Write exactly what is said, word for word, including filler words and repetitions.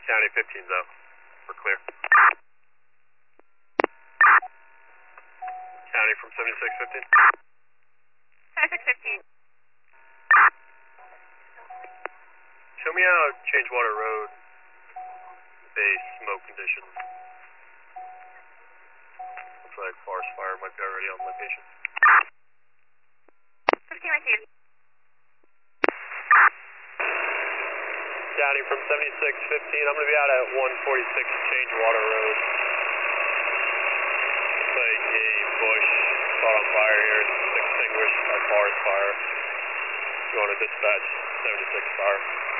County fifteen though. We're clear. County from seventy-six fifteen. seventy-six fifteen. Show me how Changewater Road base smoke conditions. Looks like forest fire might be already on location. fifteen received. County from seventy-six fifteen. I'm going to be out at one forty-six Changewater Road. Looks like a bush caught on fire here. It's extinguished by forest fire. You want to dispatch seventy-six fire.